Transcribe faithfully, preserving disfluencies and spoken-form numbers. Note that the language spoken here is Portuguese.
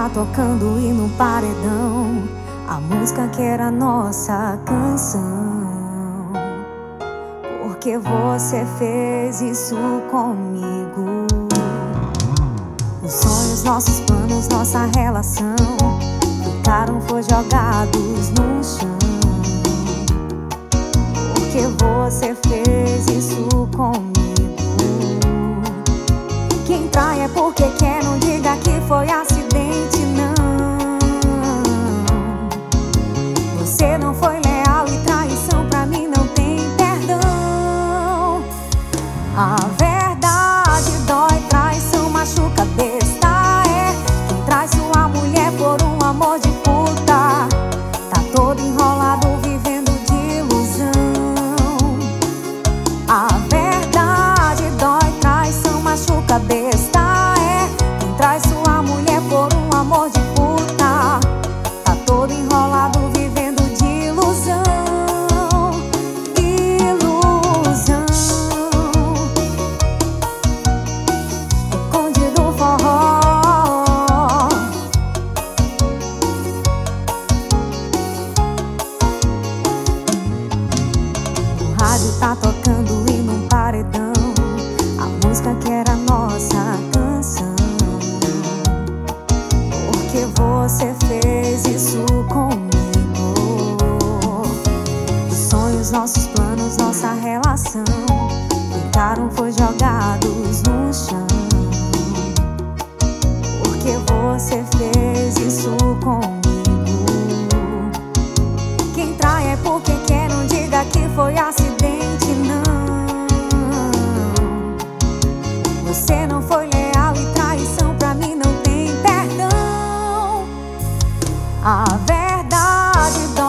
tá tocando e no paredão a música que era nossa canção. Porque você fez isso comigo. Os sonhos, nossos planos, nossa relação ficaram foi jogados no chão. Porque você fez isso comigo. Quem trai é porque quer, não diga que foi acidente, não. Você não foi leal e traição pra mim não tem perdão. A verdade dói, traição machuca, besta é quem traz sua mulher por um amor de puta. Tá todo enrolado vivendo de ilusão. A verdade dói, traição machuca, besta é quem traz sua mulher por um amor de puta. Tá todo enrolado vivendo de ilusão. Ilusão. Escondido forró. O rádio tá tocando e num paredão a música que era nossa canção. Porque você fez isso comigo. Os sonhos, nossos planos, nossa relação ficaram foi jogados no chão. Porque você fez isso comigo. Quem trai é porque quer, não diga que foi acidente, não. Você não foi leal e traição pra mim não tem perdão. A verdade